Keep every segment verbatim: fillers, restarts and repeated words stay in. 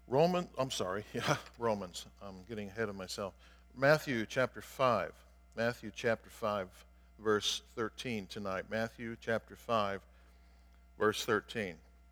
Roman, I'm sorry, yeah, Romans. I'm getting ahead of myself. Matthew chapter five. Matthew chapter five, verse thirteen tonight. Matthew chapter five, verse thirteen.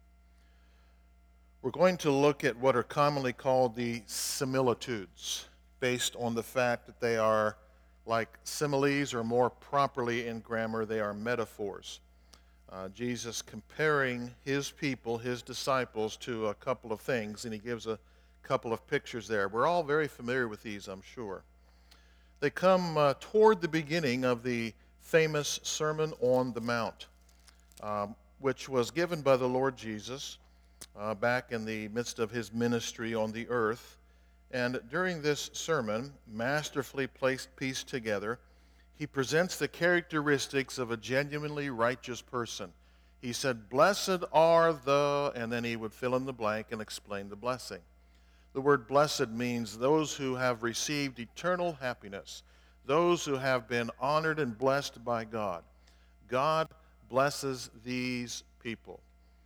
We're going to look at what are commonly called the similitudes, based on the fact that they are like similes, or more properly in grammar, they are metaphors. Uh, Jesus comparing his people, his disciples, to a couple of things, and he gives a couple of pictures there. We're all very familiar with these, I'm sure. They come uh, toward the beginning of the famous Sermon on the Mount, um, which was given by the Lord Jesus uh, back in the midst of his ministry on the earth. And during this sermon, masterfully placed pieced together, he presents the characteristics of a genuinely righteous person. He said, "Blessed are the," and then he would fill in the blank and explain the blessing. The word blessed means those who have received eternal happiness, those who have been honored and blessed by God. God blesses these people.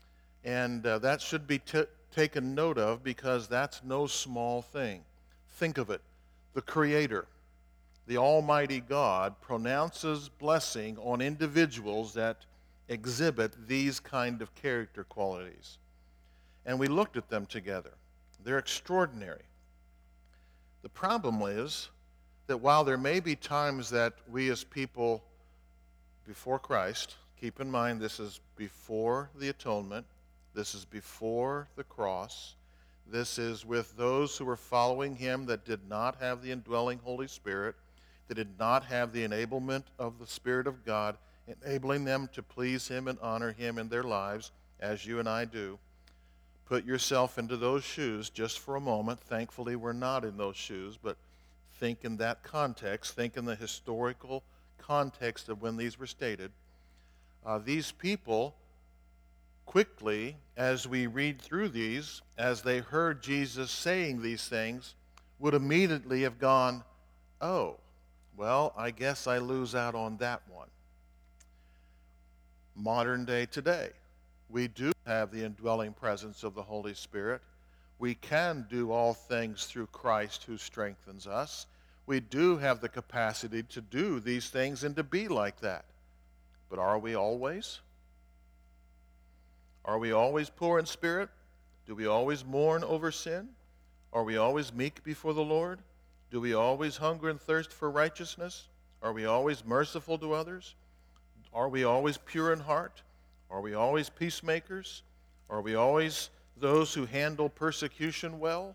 And uh, that should be t- taken note of, because that's no small thing. Think of it. The Creator, the Almighty God, pronounces blessing on individuals that exhibit these kind of character qualities. And we looked at them together. They're extraordinary. The problem is that while there may be times that we as people before Christ, keep in mind this is before the atonement, this is before the cross, this is with those who were following him that did not have the indwelling Holy Spirit, that did not have the enablement of the Spirit of God, enabling them to please him and honor him in their lives, as you and I do. Put yourself into those shoes just for a moment. Thankfully, we're not in those shoes, but think in that context. Think in the historical context of when these were stated. Uh, these people, quickly, as we read through these, as they heard Jesus saying these things, would immediately have gone, "Oh, well, I guess I lose out on that one." Modern day today, we do have the indwelling presence of the Holy Spirit. We can do all things through Christ who strengthens us. We do have the capacity to do these things and to be like that. But are we always? Are we always poor in spirit? Do we always mourn over sin? Are we always meek before the Lord? Do we always hunger and thirst for righteousness? Are we always merciful to others? Are we always pure in heart? Are we always peacemakers? Are we always those who handle persecution well?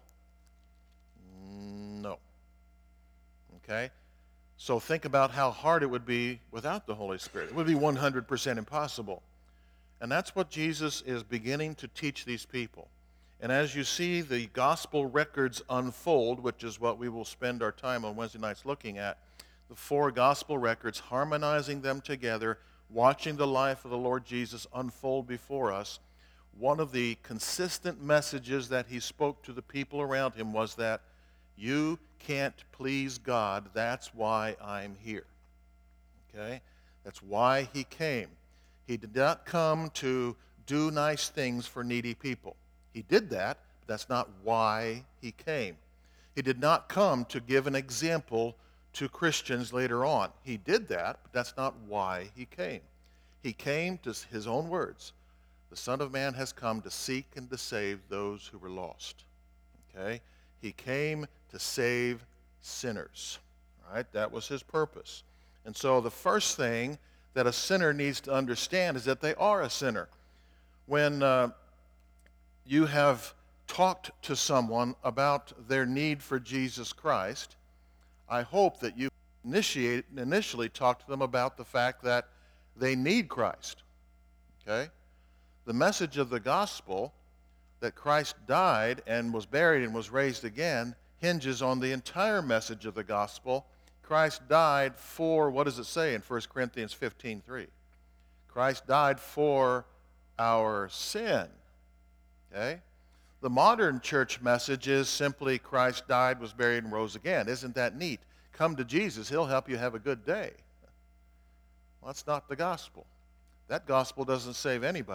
No. Okay? So think about how hard it would be without the Holy Spirit. It would be one hundred percent impossible. And that's what Jesus is beginning to teach these people. And as you see the gospel records unfold, which is what we will spend our time on Wednesday nights looking at, the four gospel records, harmonizing them together, watching the life of the Lord Jesus unfold before us, one of the consistent messages that he spoke to the people around him was that you can't please God, that's why I'm here. Okay? That's why he came. He did not come to do nice things for needy people. He did that, but that's not why he came. He did not come to give an example to Christians later on. He did that, but that's not why he came. He came to his own words. The Son of Man has come to seek and to save those who were lost. Okay? He came to save sinners. All right? That was his purpose. And so the first thing that a sinner needs to understand is that they are a sinner. When uh, you have talked to someone about their need for Jesus Christ, I hope that you initiate, initially talk to them about the fact that they need Christ. Okay? The message of the gospel, that Christ died and was buried and was raised again, hinges on the entire message of the gospel. Christ died for, what does it say in First Corinthians fifteen three? Christ died for our sin. Okay? The modern church message is simply Christ died, was buried, and rose again. Isn't that neat? Come to Jesus, he'll help you have a good day. Well, that's not the gospel. That gospel doesn't save anybody.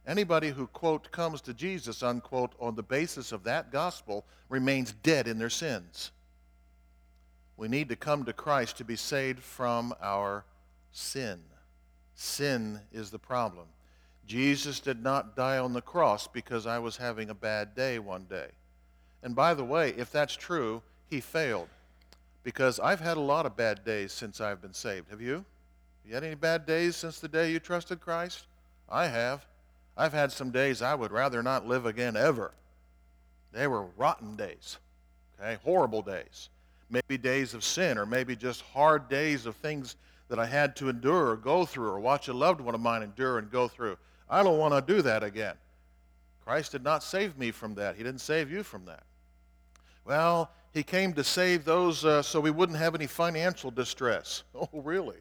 Anybody who, quote, comes to Jesus, unquote, on the basis of that gospel remains dead in their sins. We need to come to Christ to be saved from our sin. Sin is the problem. Jesus did not die on the cross because I was having a bad day one day. And by the way, if that's true, he failed. Because I've had a lot of bad days since I've been saved. Have you? Have you had any bad days since the day you trusted Christ? I have. I've had some days I would rather not live again ever. They were rotten days, okay? Horrible days. Maybe days of sin, or maybe just hard days of things that I had to endure or go through, or watch a loved one of mine endure and go through. I don't want to do that again. Christ did not save me from that. He didn't save you from that. Well, he came to save those uh, so we wouldn't have any financial distress. Oh, really?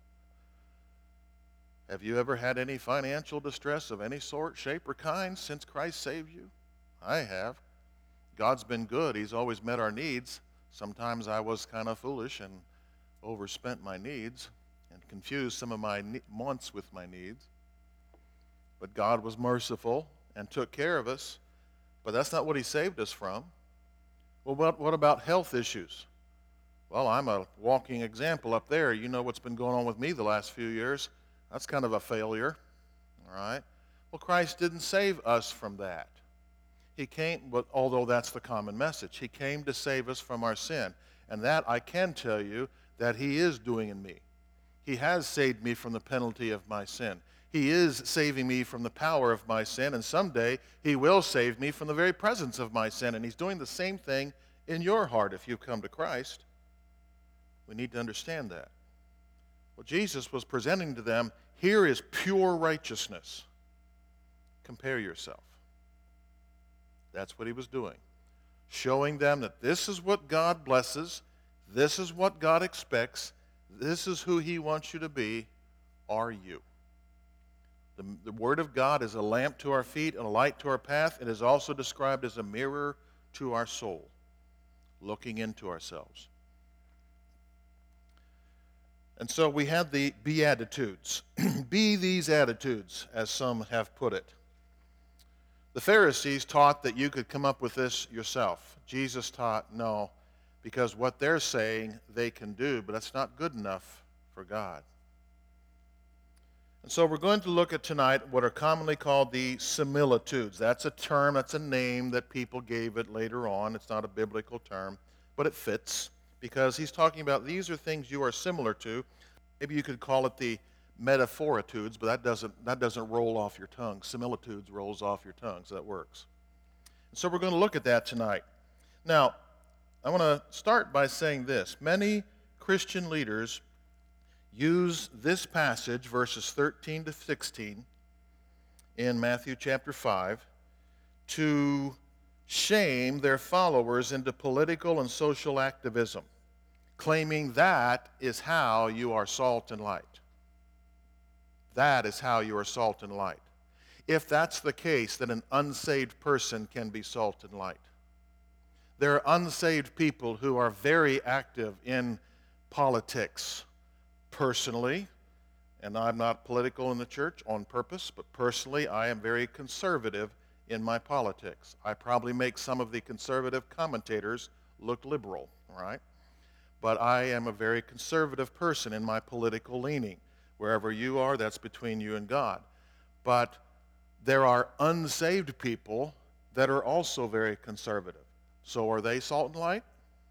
Have you ever had any financial distress of any sort, shape, or kind since Christ saved you? I have. God's been good. He's always met our needs. Sometimes I was kind of foolish and overspent my needs and confused some of my ne- wants with my needs. But God was merciful and took care of us. But that's not what he saved us from. Well, what, what about health issues? Well, I'm a walking example up there. You know what's been going on with me the last few years. That's kind of a failure, all right? Well, Christ didn't save us from that. He came, but although that's the common message, he came to save us from our sin. And that I can tell you that he is doing in me. He has saved me from the penalty of my sin. He is saving me from the power of my sin, and someday he will save me from the very presence of my sin. And he's doing the same thing in your heart if you come to Christ. We need to understand that. Well, Jesus was presenting to them, here is pure righteousness. Compare yourself. That's what he was doing. Showing them that this is what God blesses, this is what God expects, this is who he wants you to be. Are you? The, the Word of God is a lamp to our feet and a light to our path. It is also described as a mirror to our soul, looking into ourselves. And so we have the Beatitudes. Be these attitudes, as some have put it. The Pharisees taught that you could come up with this yourself. Jesus taught no, because what they're saying they can do, but that's not good enough for God. And so we're going to look at tonight what are commonly called the similitudes. That's a term, that's a name that people gave it later on. It's not a biblical term, but it fits because he's talking about these are things you are similar to. Maybe you could call it the metaphoritudes, but that doesn't, that doesn't roll off your tongue. Similitudes rolls off your tongue, so that works. And so we're going to look at that tonight. Now, I want to start by saying this. Many Christian leaders use this passage, verses thirteen to sixteen, in Matthew chapter five, to shame their followers into political and social activism, claiming that is how you are salt and light. That is how you are salt and light. If that's the case, then an unsaved person can be salt and light. There are unsaved people who are very active in politics. Personally, and I'm not political in the church on purpose, but personally I am very conservative in my politics. I probably make some of the conservative commentators look liberal, right? But I am a very conservative person in my political leaning. Wherever you are, that's between you and God. But there are unsaved people that are also very conservative. So are they salt and light?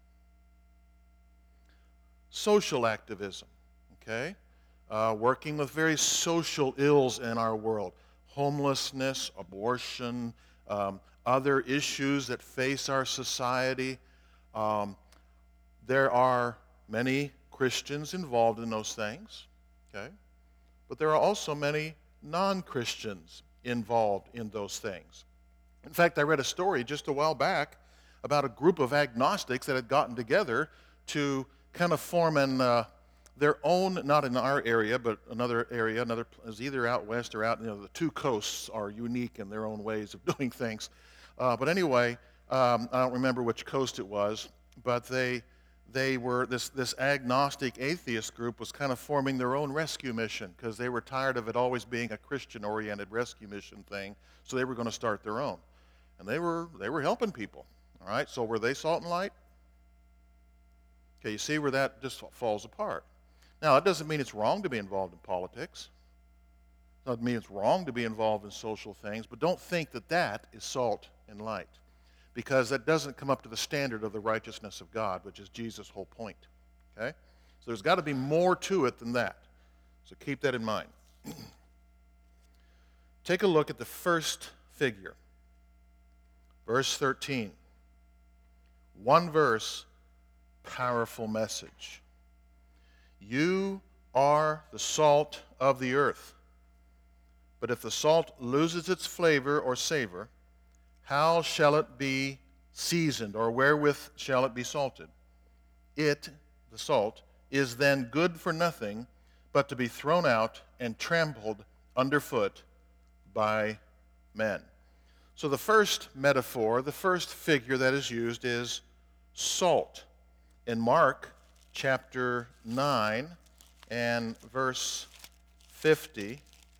Social activism. Okay, uh, working with very social ills in our world, homelessness, abortion, um, other issues that face our society. Um, there are many Christians involved in those things, okay, but there are also many non-Christians involved in those things. In fact, I read a story just a while back about a group of agnostics that had gotten together to kind of form an uh, their own, not in our area, but another area, another is either out west or out, you know, the two coasts are unique in their own ways of doing things. Uh, but anyway, um, I don't remember which coast it was, but they they were, this, this agnostic atheist group was kind of forming their own rescue mission because they were tired of it always being a Christian-oriented rescue mission thing, so they were going to start their own. And they were, they were helping people, all right? So were they salt and light? Okay, you see where that just falls apart. Now, it doesn't mean it's wrong to be involved in politics. It doesn't mean it's wrong to be involved in social things, but don't think that that is salt and light, because that doesn't come up to the standard of the righteousness of God, which is Jesus' whole point, okay? So there's got to be more to it than that. So keep that in mind. Take a look at the first figure, verse thirteen. One verse, powerful message. You are the salt of the earth. But if the salt loses its flavor or savor, how shall it be seasoned, or wherewith shall it be salted? It, the salt, is then good for nothing but to be thrown out and trampled underfoot by men. So the first metaphor, the first figure that is used is salt. In Mark chapter nine and verse fifty,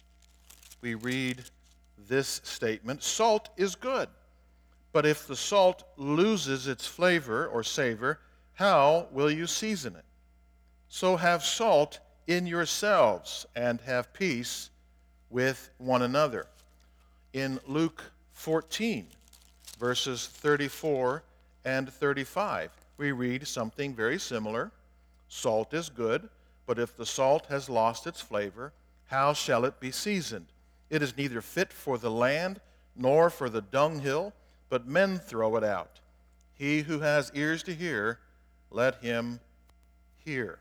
we read this statement: salt is good, but if the salt loses its flavor or savor, how will you season it? So have salt in yourselves and have peace with one another. In Luke fourteen, verses thirty-four and thirty-five, we read something very similar. Salt is good, but if the salt has lost its flavor, how shall it be seasoned? It is neither fit for the land nor for the dunghill, but men throw it out. He who has ears to hear, let him hear.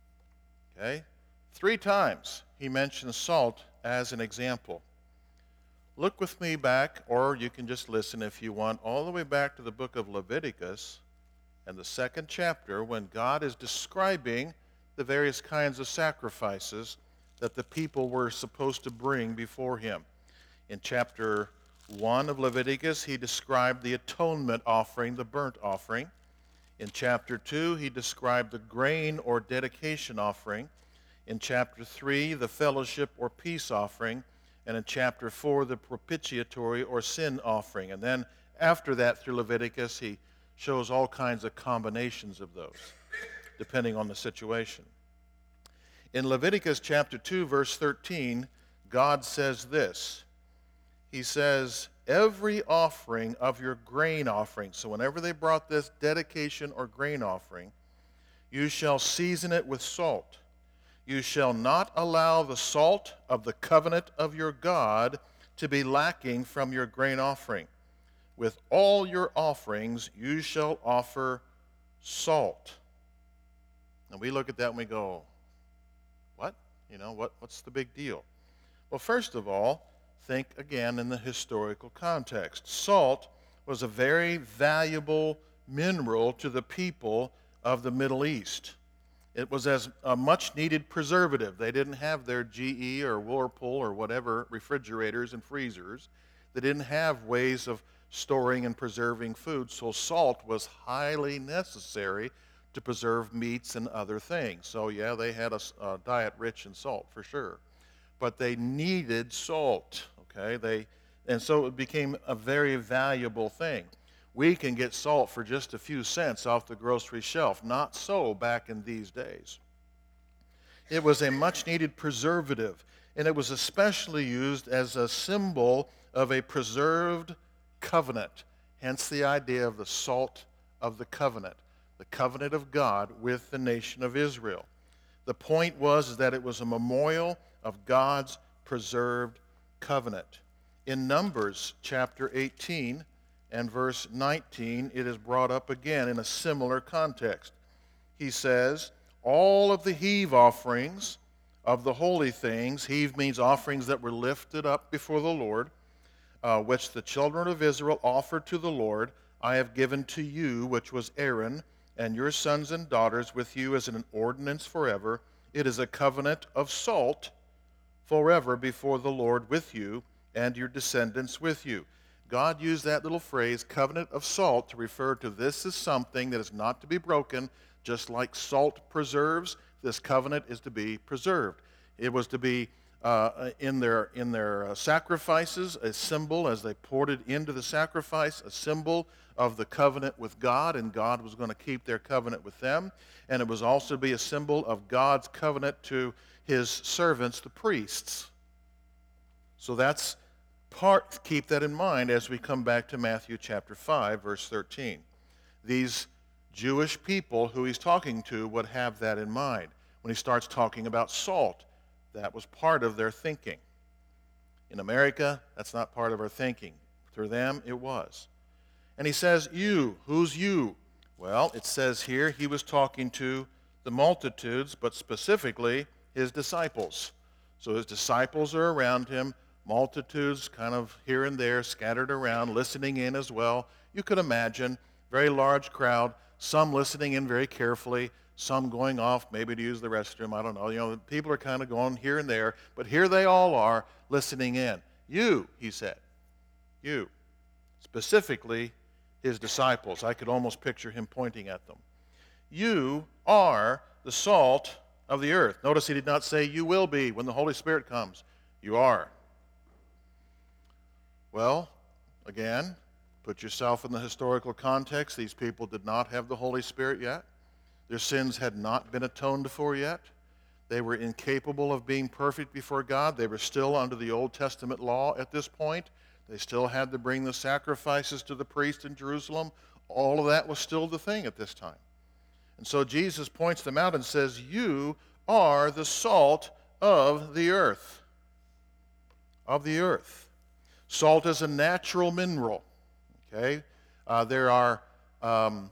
Okay? Three times he mentions salt as an example. Look with me back, or you can just listen if you want, all the way back to the book of Leviticus and the second chapter, when God is describing the various kinds of sacrifices that the people were supposed to bring before him. In chapter one of Leviticus, he described the atonement offering, the burnt offering. In chapter two, he described the grain or dedication offering. In chapter three, the fellowship or peace offering. And in chapter four, the propitiatory or sin offering. And then after that, through Leviticus, he shows all kinds of combinations of those, depending on the situation. In Leviticus chapter two, verse thirteen, God says this. He says, every offering of your grain offering, so whenever they brought this dedication or grain offering, you shall season it with salt. You shall not allow the salt of the covenant of your God to be lacking from your grain offering. With all your offerings you shall offer salt. And we look at that and we go, what? You know, what, what's the big deal? Well, first of all, think again in the historical context. Salt was a very valuable mineral to the people of the Middle East. It was as a much-needed preservative. They didn't have their G E or Whirlpool or whatever refrigerators and freezers. They didn't have ways of storing and preserving food, so salt was highly necessary to preserve meats and other things. So yeah, they had a, a diet rich in salt for sure, but they needed salt, okay? They, and so it became a very valuable thing. We can get salt for just a few cents off the grocery shelf. Not so back in these days. It was a much-needed preservative, and it was especially used as a symbol of a preserved covenant, hence the idea of the salt of the covenant, the covenant of God with the nation of Israel. The point was that it was a memorial of God's preserved covenant. In Numbers chapter eighteen and verse nineteen, it is brought up again in a similar context. He says, all of the heave offerings of the holy things, heave means offerings that were lifted up before the Lord, uh, which the children of Israel offered to the Lord, I have given to you, which was Aaron, and your sons and daughters with you as an ordinance forever. It is a covenant of salt forever before the Lord with you and your descendants with you. God used that little phrase, covenant of salt, to refer to this is something that is not to be broken, Just like salt preserves, this covenant is to be preserved. It was to be uh, in their, in their uh, sacrifices, a symbol as they poured it into the sacrifice, a symbol of the covenant with God, and God was going to keep their covenant with them. And it was also to be a symbol of God's covenant to his servants, the priests. So that's part, keep that in mind as we come back to Matthew chapter five, verse thirteen. These Jewish people who he's talking to would have that in mind. When he starts talking about salt, that was part of their thinking. In America, that's not part of our thinking. For them, it was. And he says, you, who's you? Well, it says here he was talking to the multitudes, but specifically his disciples. So his disciples are around him, multitudes kind of here and there, scattered around, listening in as well. You could imagine, very large crowd, some listening in very carefully, some going off maybe to use the restroom, I don't know. You know, people are kind of going here and there, but here they all are listening in. You, he said, you, specifically his disciples. I could almost picture him pointing at them. You are the salt of the earth. Notice he did not say you will be when the Holy Spirit comes. You are. Well, again, put yourself in the historical context. These people did not have the Holy Spirit yet. Their sins had not been atoned for yet. They were incapable of being perfect before God. They were still under the Old Testament law at this point. They still had to bring the sacrifices to the priest in Jerusalem. All of that was still the thing at this time. And so Jesus points them out and says, you are the salt of the earth. Of the earth. Salt is a natural mineral. Okay? Uh, there are um,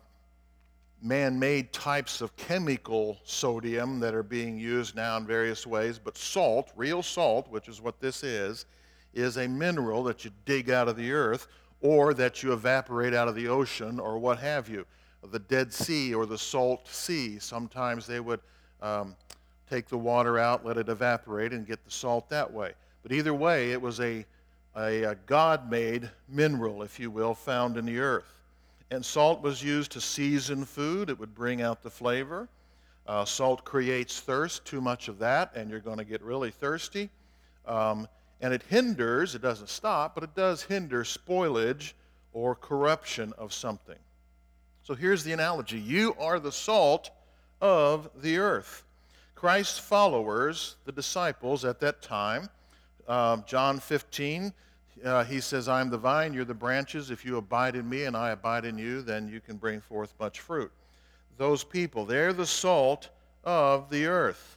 man-made types of chemical sodium that are being used now in various ways, but salt, real salt, which is what this is, is a mineral that you dig out of the earth or that you evaporate out of the ocean or what have you. The Dead Sea or the Salt Sea, sometimes they would um, take the water out, let it evaporate, and get the salt that way. But either way, it was a, a, a God-made mineral, if you will, found in the earth. And salt was used to season food. It would bring out the flavor. Uh, salt creates thirst, too much of that, and you're going to get really thirsty. Um, and it hinders, it doesn't stop, but it does hinder spoilage or corruption of something. So here's the analogy. You are the salt of the earth. Christ's followers, the disciples at that time, um, John fifteen, uh, he says, I am the vine, you're the branches. If you abide in me and I abide in you, then you can bring forth much fruit. Those people, they're the salt of the earth.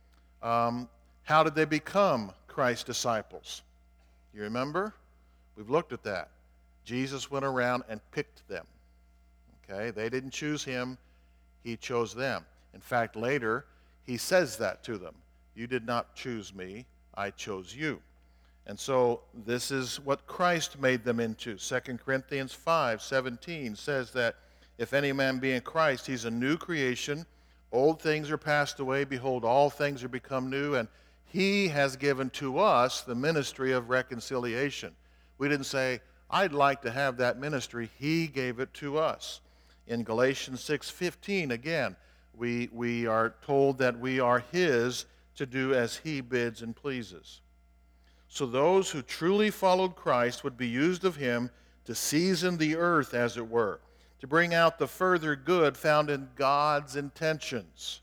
Um, how did they become Christ's disciples? You remember? We've looked at that. Jesus went around and picked them. Okay, they didn't choose him, he chose them. In fact, later, he says that to them. You did not choose me, I chose you. And so this is what Christ made them into. Second Corinthians five seventeen says that if any man be in Christ, he's a new creation. Old things are passed away. Behold, all things are become new. And he has given to us the ministry of reconciliation. We didn't say, I'd like to have that ministry. He gave it to us. In Galatians six fifteen, again, we, we are told that we are his to do as he bids and pleases. So those who truly followed Christ would be used of him to season the earth, as it were, to bring out the further good found in God's intentions.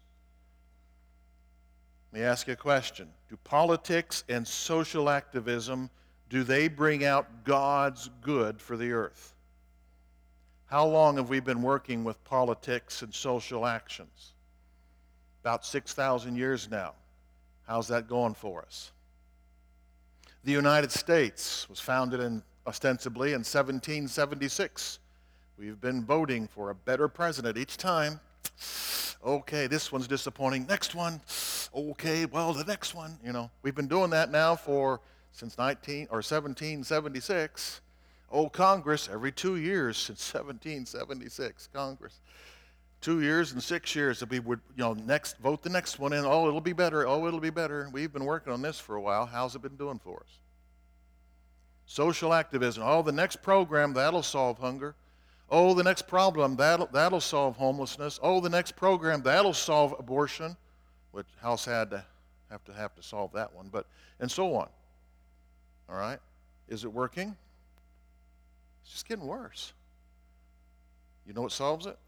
Let me ask you a question. Do politics and social activism, do they bring out God's good for the earth? How long have we been working with politics and social actions? About six thousand years now. How's that going for us? The United States was founded in, ostensibly in seventeen seventy-six. We've been voting for a better president each time. Okay, this one's disappointing. Next one. Okay, well, the next one. You know, we've been doing that now for since nineteen or seventeen seventy-six. Oh, Congress, every two years since seventeen seventy-six, Congress. Two years and six years, we would, you know, next, vote the next one in. Oh, it'll be better. Oh, it'll be better. We've been working on this for a while. How's it been doing for us? Social activism. Oh, the next program, that'll solve hunger. Oh, the next problem, that'll, that'll solve homelessness. Oh, the next program, that'll solve abortion, which House had to have to have to solve that one, but, and so on. All right? Is it working? It's just getting worse. You know what solves it?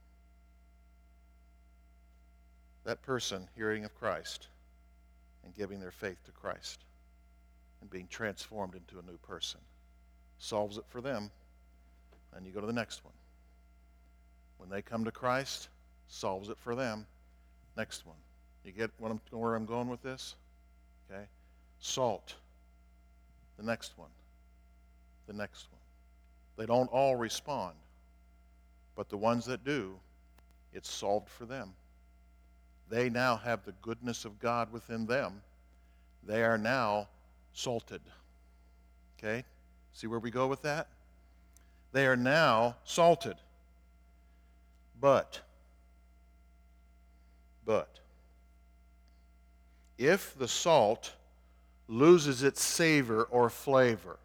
That person hearing of Christ and giving their faith to Christ and being transformed into a new person. Solves it for them. And you go to the next one. When they come to Christ, solves it for them. Next one. You get what I'm, where I'm going with this? Okay. Salt. The next one. The next one. They don't all respond. But the ones that do, it's solved for them. They now have the goodness of God within them. They are now salted. Okay? See where we go with that? They are now salted. But, but, if the salt loses its savor or flavor.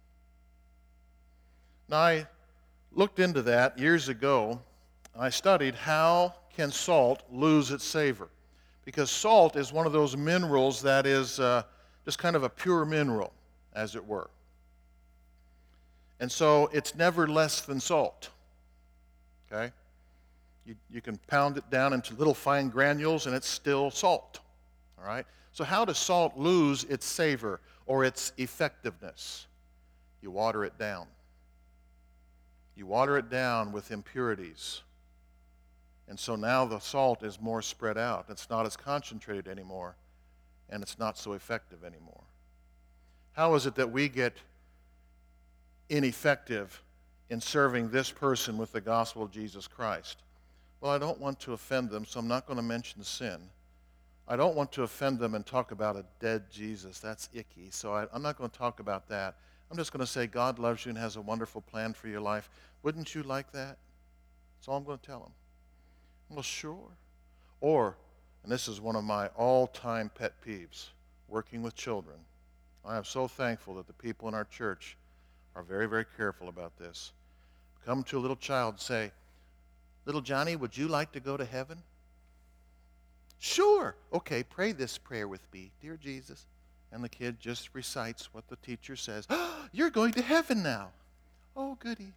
Now, I looked into that years ago. I studied how can salt lose its savor. Because salt is one of those minerals that is uh, just kind of a pure mineral, as it were. And so it's never less than salt. Okay? You, you can pound it down into little fine granules and it's still salt. All right? So how does salt lose its savor or its effectiveness? You water it down. You water it down with impurities. And so now the salt is more spread out. It's not as concentrated anymore, and it's not so effective anymore. How is it that we get ineffective in serving this person with the gospel of Jesus Christ? Well, I don't want to offend them, so I'm not going to mention sin. I don't want to offend them and talk about a dead Jesus. That's icky, so I, I'm not going to talk about that. I'm just going to say God loves you and has a wonderful plan for your life. Wouldn't you like that? That's all I'm going to tell them. Well, sure. Or, and this is one of my all-time pet peeves, working with children. I am so thankful that the people in our church are very, very careful about this. Come to a little child and say, "Little Johnny, would you like to go to heaven?" "Sure." "Okay, pray this prayer with me. Dear Jesus." And the kid just recites what the teacher says. "Oh, you're going to heaven now." "Oh, goody."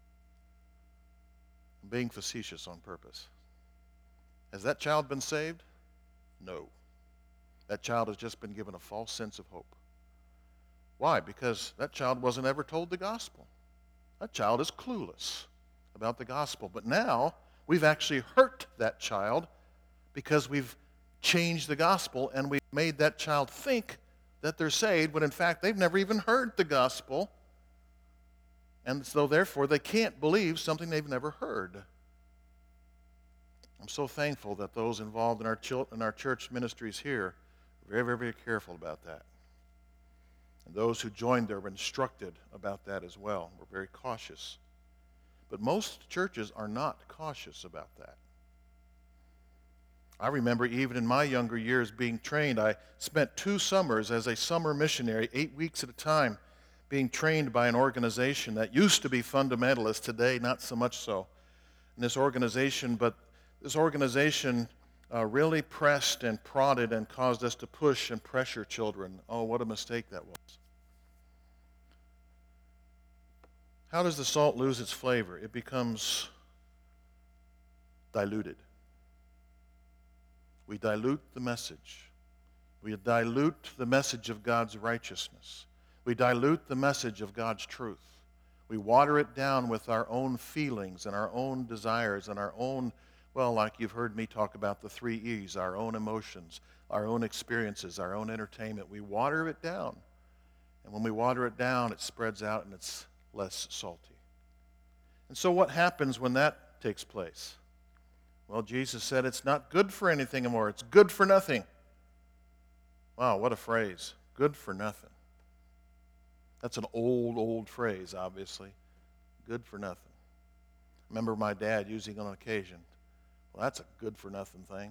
I'm being facetious on purpose. Has that child been saved? No. That child has just been given a false sense of hope. Why? Because that child wasn't ever told the gospel. That child is clueless about the gospel. But now we've actually hurt that child because we've changed the gospel and we've made that child think that they're saved when in fact they've never even heard the gospel. And so therefore they can't believe something they've never heard. I'm so thankful that those involved in our, chil- in our church ministries here are very, very, very careful about that. And those who joined there were instructed about that as well. We're very cautious. But most churches are not cautious about that. I remember even in my younger years being trained. I spent two summers as a summer missionary, eight weeks at a time, being trained by an organization that used to be fundamentalist, today not so much so. And this organization, but this organization uh, really pressed and prodded and caused us to push and pressure children. Oh, what a mistake that was. How does the salt lose its flavor? It becomes diluted. We dilute the message. We dilute the message of God's righteousness. We dilute the message of God's truth. We water it down with our own feelings and our own desires and our own, well, like you've heard me talk about the three E's, our own emotions, our own experiences, our own entertainment. We water it down. And when we water it down, it spreads out and it's less salty. And so what happens when that takes place? Well, Jesus said it's not good for anything anymore. It's good for nothing. Wow, what a phrase. Good for nothing. That's an old, old phrase, obviously. Good for nothing. I remember my dad using it on occasion. Well, that's a good for nothing thing.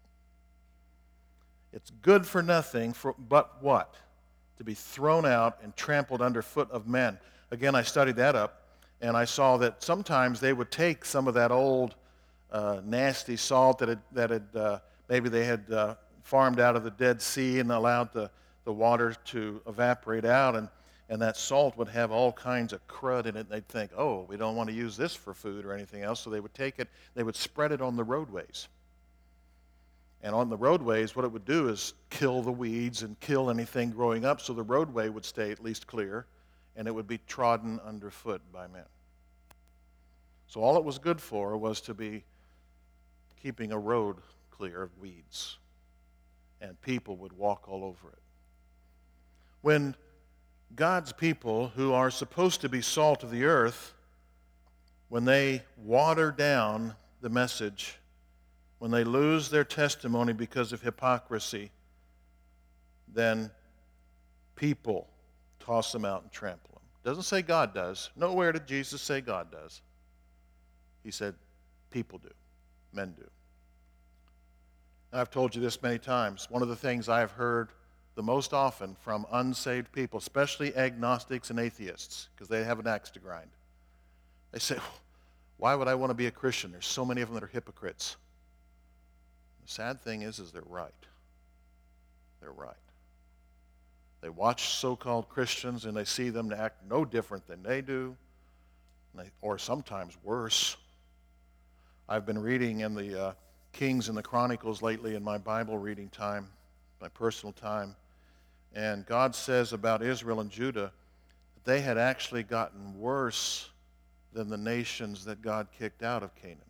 It's good for nothing, for, but what? To be thrown out and trampled underfoot of men. Again, I studied that up. And I saw that sometimes they would take some of that old uh, nasty salt that had, that had uh, maybe they had uh, farmed out of the Dead Sea and allowed the, the water to evaporate out, and, and that salt would have all kinds of crud in it. They'd think, oh, we don't want to use this for food or anything else, so they would take it, they would spread it on the roadways. And on the roadways, what it would do is kill the weeds and kill anything growing up, so the roadway would stay at least clear, and it would be trodden underfoot by men. So all it was good for was to be keeping a road clear of weeds, and people would walk all over it. When God's people, who are supposed to be salt of the earth, when they water down the message, when they lose their testimony because of hypocrisy, then people toss them out and trample them. Doesn't say God does. Nowhere did Jesus say God does. He said people do, men do. And I've told you this many times. One of the things I have heard the most often from unsaved people, especially agnostics and atheists, because they have an axe to grind. They say, why would I want to be a Christian? There's so many of them that are hypocrites. The sad thing is, is they're right. They're right. They watch so-called Christians and they see them act no different than they do, and they, or sometimes worse. I've been reading in the uh, Kings and the Chronicles lately in my Bible reading time, my personal time, and God says about Israel and Judah that they had actually gotten worse than the nations that God kicked out of Canaan.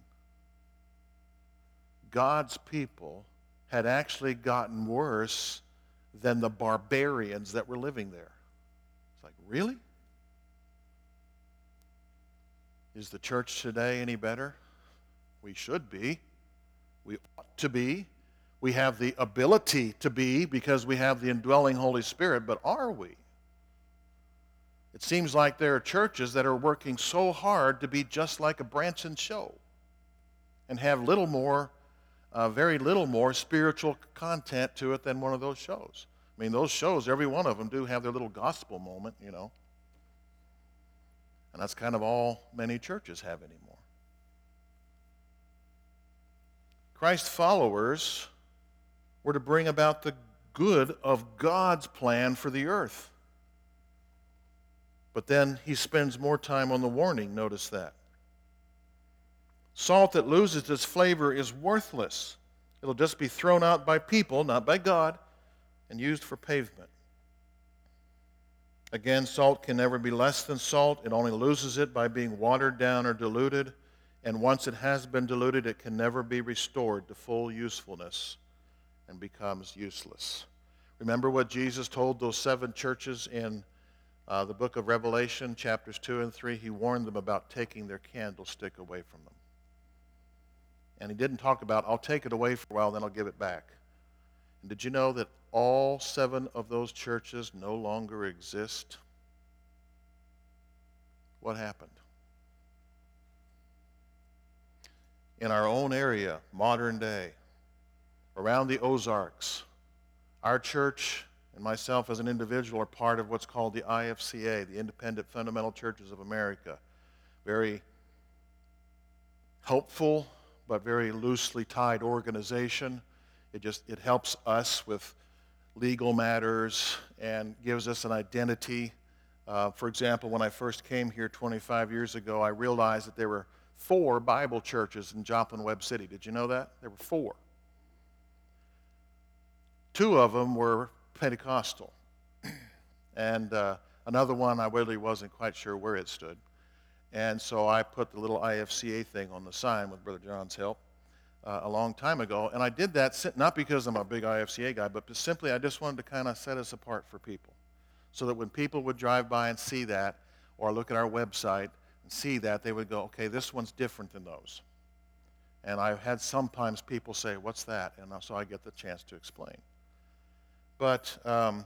God's people had actually gotten worse than the barbarians that were living there. It's like, really? Is the church today any better? We should be. We ought to be. We have the ability to be because we have the indwelling Holy Spirit, but are we? It seems like there are churches that are working so hard to be just like a Branson show and have little more Uh, very little more spiritual content to it than one of those shows. I mean, those shows, every one of them do have their little gospel moment, you know. And that's kind of all many churches have anymore. Christ's followers were to bring about the good of God's plan for the earth. But then he spends more time on the warning, notice that. Salt that loses its flavor is worthless. It'll just be thrown out by people, not by God, and used for pavement. Again, salt can never be less than salt. It only loses it by being watered down or diluted. And once it has been diluted, it can never be restored to full usefulness and becomes useless. Remember what Jesus told those seven churches in uh, the book of Revelation, chapters two and three? He warned them about taking their candlestick away from them. And he didn't talk about, I'll take it away for a while, then I'll give it back. And did you know that all seven of those churches no longer exist? What happened? In our own area, modern day, around the Ozarks, our church and myself as an individual are part of what's called the I F C A, the Independent Fundamental Churches of America. Very helpful, but very loosely tied organization. It just, it helps us with legal matters and gives us an identity. Uh, for example, when I first came here twenty-five years ago, I realized that there were four Bible churches in Joplin Webb City. Did you know that? There were four. Two of them were Pentecostal. And uh, another one, I really wasn't quite sure where it stood. And so I put the little I F C A thing on the sign with Brother John's help uh, a long time ago. And I did that not because I'm a big I F C A guy, but simply I just wanted to kind of set us apart for people. So that when people would drive by and see that, or look at our website and see that, they would go, okay, this one's different than those. And I've had sometimes people say, what's that? And so I get the chance to explain. But um,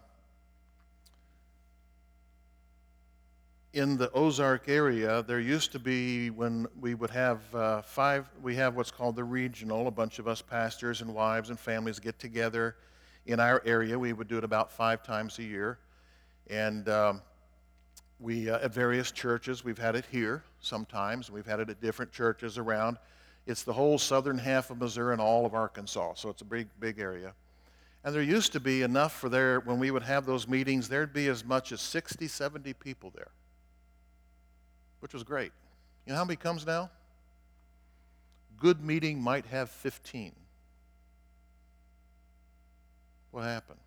in the Ozark area, there used to be, when we would have uh, five, we have what's called the regional, a bunch of us pastors and wives and families get together in our area. We would do it about five times a year. And um, We, uh, at various churches, we've had it here sometimes, we've had it at different churches around. It's the whole southern half of Missouri and all of Arkansas, so it's a big, big area. And there used to be enough for there, when we would have those meetings, there'd be as much as sixty, seventy people there, which was great. You know how many comes now? Good meeting might have fifteen. What happened?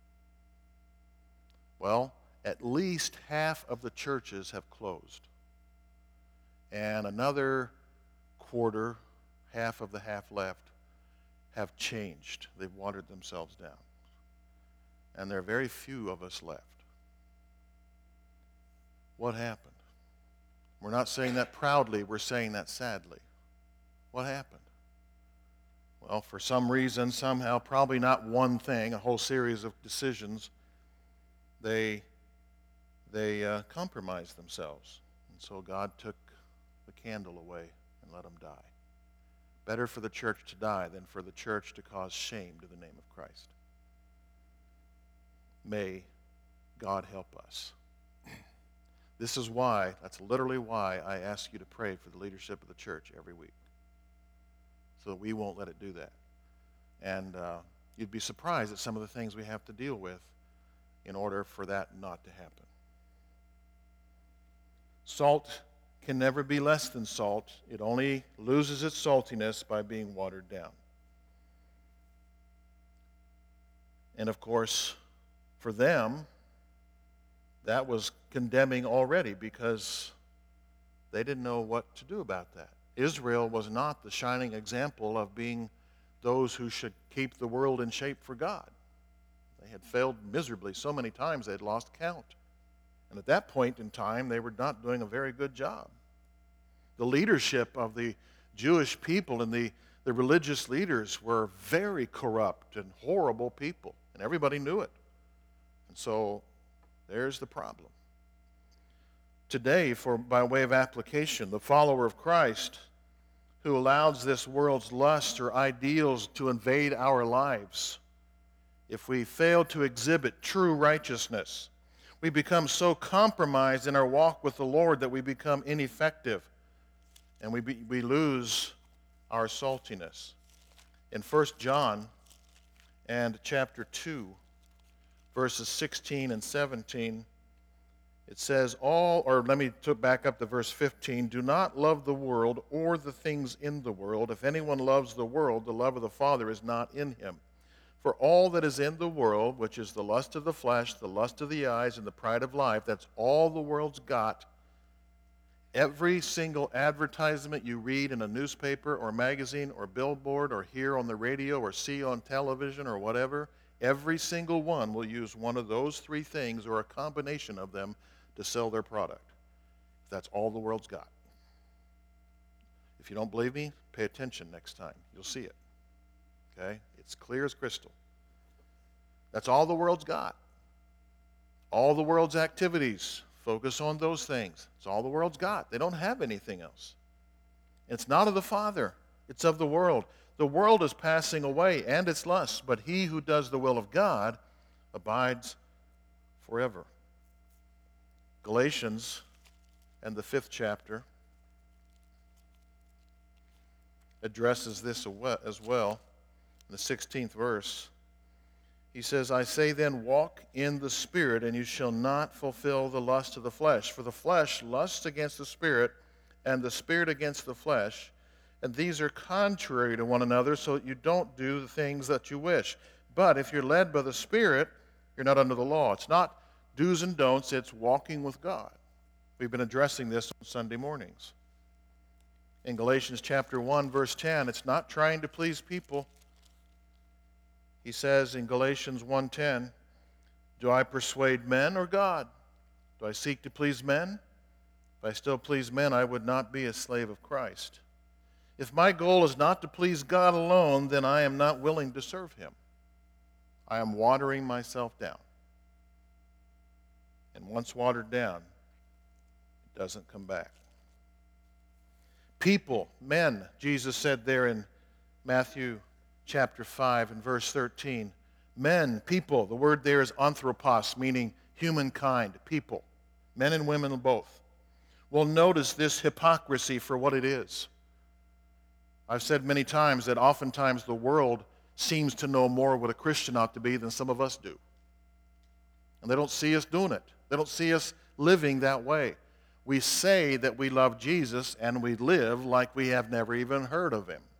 Well, at least half of the churches have closed. And another quarter, half of the half left, have changed. They've watered themselves down. And there are very few of us left. What happened? We're not saying that proudly, we're saying that sadly. What happened? Well, for some reason, somehow, probably not one thing, a whole series of decisions, they, they uh, compromised themselves. And so God took the candle away and let them die. Better for the church to die than for the church to cause shame to the name of Christ. May God help us. This is why, that's literally why I ask you to pray for the leadership of the church every week, so that we won't let it do that. And uh, you'd be surprised at some of the things we have to deal with in order for that not to happen. Salt can never be less than salt. It only loses its saltiness by being watered down. And of course, for them, that was condemning already because they didn't know what to do about that. Israel was not the shining example of being those who should keep the world in shape for God. They had failed miserably so many times they had lost count. And at that point in time, they were not doing a very good job. The leadership of the Jewish people and the, the religious leaders were very corrupt and horrible people, and everybody knew it. And so there's the problem. Today, for by way of application, the follower of Christ who allows this world's lusts or ideals to invade our lives, if we fail to exhibit true righteousness, we become so compromised in our walk with the Lord that we become ineffective and we, be, we lose our saltiness. In First John and chapter two, verses sixteen and seventeen, it says, all, or let me back up to verse fifteen, do not love the world or the things in the world. If anyone loves the world, the love of the Father is not in him. For all that is in the world, which is the lust of the flesh, the lust of the eyes, and the pride of life, that's all the world's got. Every single advertisement you read in a newspaper or magazine or billboard or hear on the radio or see on television or whatever, every single one will use one of those three things or a combination of them to sell their product. That's all the world's got. If you don't believe me, pay attention next time. You'll see it. Okay? It's clear as crystal. That's all the world's got. All the world's activities focus on those things. It's all the world's got. They don't have anything else. It's not of the Father. It's of the world. The world is passing away and its lusts, but he who does the will of God abides forever. Galatians and the fifth chapter addresses this as well. In the sixteenth verse, he says, I say then, walk in the Spirit, and you shall not fulfill the lust of the flesh. For the flesh lusts against the Spirit, and the Spirit against the flesh. And these are contrary to one another, so that you don't do the things that you wish. But if you're led by the Spirit, you're not under the law. It's not do's and don'ts, it's walking with God. We've been addressing this on Sunday mornings. In Galatians chapter one, verse ten, it's not trying to please people. He says in Galatians one ten, do I persuade men or God? Do I seek to please men? If I still please men, I would not be a slave of Christ. If my goal is not to please God alone, then I am not willing to serve him. I am watering myself down. And once watered down, it doesn't come back. People, men, Jesus said there in Matthew chapter five and verse thirteen, men, people, the word there is anthropos, meaning humankind, people. men and women both, will notice this hypocrisy for what it is. I've said many times that oftentimes the world seems to know more what a Christian ought to be than some of us do. And they don't see us doing it. They don't see us living that way. We say that we love Jesus, and we live like we have never even heard of him.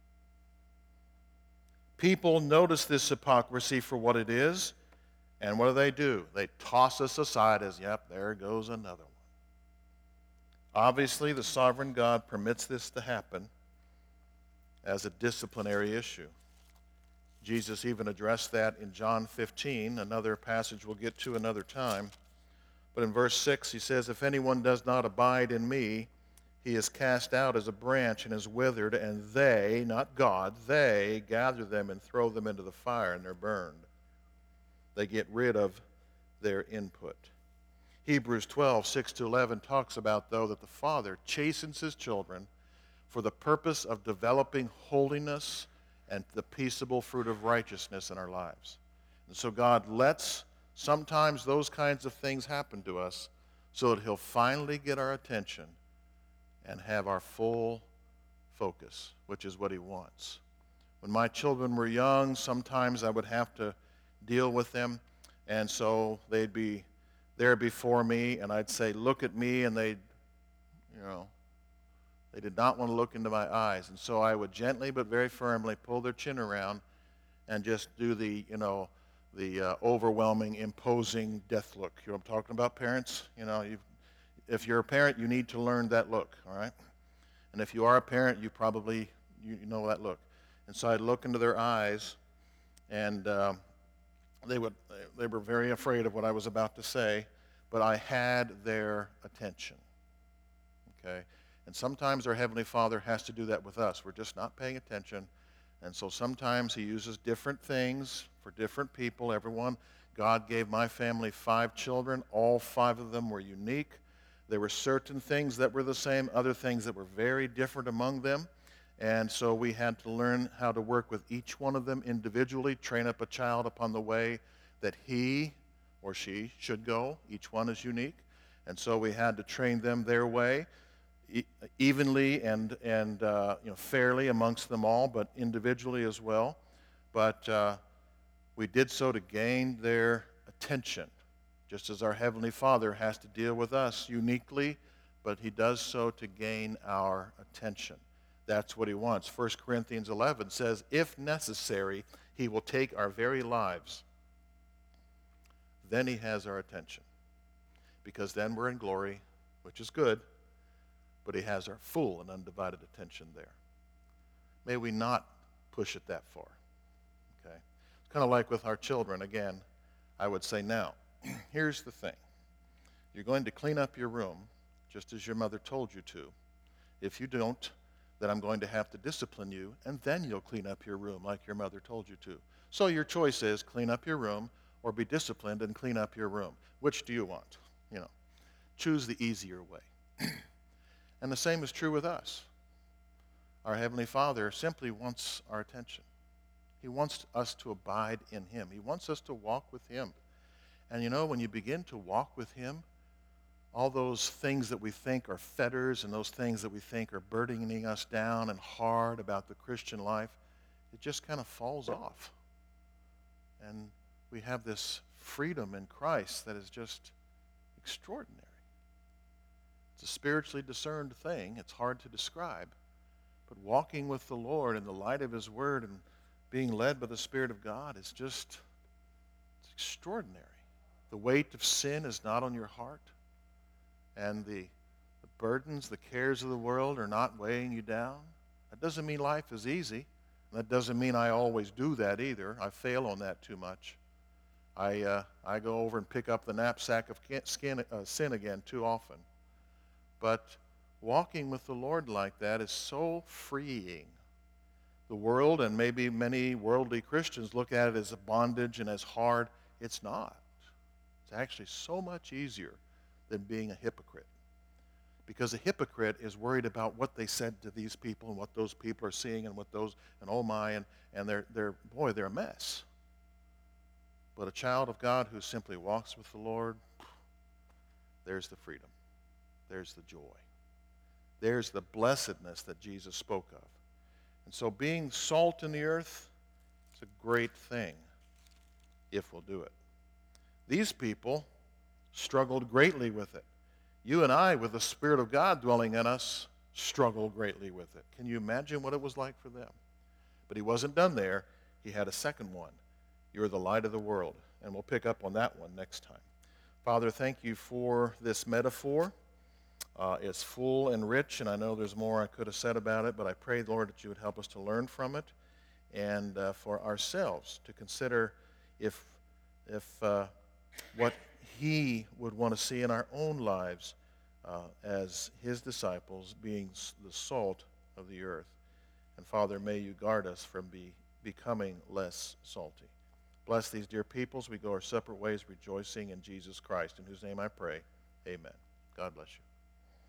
People notice this hypocrisy for what it is, and what do they do? They toss us aside as, yep, there goes another one. Obviously, the sovereign God permits this to happen as a disciplinary issue. Jesus even addressed that in John fifteen, another passage we'll get to another time. But in verse six, he says, if anyone does not abide in me, he is cast out as a branch and is withered, and they, not God, they gather them and throw them into the fire, and they're burned. They get rid of their input. Hebrews twelve, six to eleven talks about, though, that the Father chastens his children for the purpose of developing holiness and the peaceable fruit of righteousness in our lives. And so God lets sometimes those kinds of things happen to us so that he'll finally get our attention and have our full focus, which is what he wants. When my children were young, sometimes I would have to deal with them, and so they'd be there before me, and I'd say, look at me, and they'd, you know, they did not want to look into my eyes. And so I would gently but very firmly pull their chin around and just do the, you know, the uh, overwhelming, imposing death look. You know what I'm talking about, parents? You know, you if you're a parent, you need to learn that look, all right? And if you are a parent, you probably, you, you know that look. And so I'd look into their eyes, and um, they would they were very afraid of what I was about to say, but I had their attention, okay? And sometimes our Heavenly Father has to do that with us. We're just not paying attention. And so sometimes he uses different things for different people. Everyone, God gave my family five children. All five of them were unique. There were certain things that were the same, other things that were very different among them. And so we had to learn how to work with each one of them individually, train up a child upon the way that he or she should go. Each one is unique. And so we had to train them their way, evenly and and uh, you know, fairly amongst them all, but individually as well. But uh, we did so to gain their attention, just as our Heavenly Father has to deal with us uniquely, but he does so to gain our attention. That's what he wants. First Corinthians eleven says, if necessary, he will take our very lives. Then he has our attention, because then we're in glory, which is good, but he has our full and undivided attention there. May we not push it that far, okay? It's kind of like with our children. Again, I would say now, here's the thing. You're going to clean up your room just as your mother told you to. If you don't, then I'm going to have to discipline you, and then you'll clean up your room like your mother told you to. So your choice is clean up your room or be disciplined and clean up your room. Which do you want? You know, choose the easier way. And the same is true with us. Our Heavenly Father simply wants our attention. He wants us to abide in him. He wants us to walk with him. And you know, when you begin to walk with him, all those things that we think are fetters and those things that we think are burdening us down and hard about the Christian life, it just kind of falls off. And we have this freedom in Christ that is just extraordinary. It's a spiritually discerned thing. It's hard to describe. But walking with the Lord in the light of his word and being led by the Spirit of God is just, it's extraordinary. The weight of sin is not on your heart, and the, the burdens, the cares of the world are not weighing you down. That doesn't mean life is easy. That doesn't mean I always do that either. I fail on that too much. I, uh, I go over and pick up the knapsack of skin, uh, sin again too often. But walking with the Lord like that is so freeing. The world, and maybe many worldly Christians, look at it as a bondage and as hard. It's not. It's actually so much easier than being a hypocrite. Because a hypocrite is worried about what they said to these people and what those people are seeing and what those, and oh my, and, and they're, they're, boy, they're a mess. But a child of God who simply walks with the Lord, there's the freedom. There's the joy. There's the blessedness that Jesus spoke of. And so being salt in the earth is a great thing if we'll do it. These people struggled greatly with it. You and I, with the Spirit of God dwelling in us, struggle greatly with it. Can you imagine what it was like for them? But he wasn't done there. He had a second one. You're the light of the world. And we'll pick up on that one next time. Father, thank you for this metaphor. Uh, it's full and rich, and I know there's more I could have said about it, but I pray, Lord, that you would help us to learn from it and uh, for ourselves to consider if, if uh, what he would want to see in our own lives uh, as his disciples being the salt of the earth. And Father, may you guard us from be, becoming less salty. Bless these dear people as we go our separate ways, rejoicing in Jesus Christ, in whose name I pray. Amen. God bless you.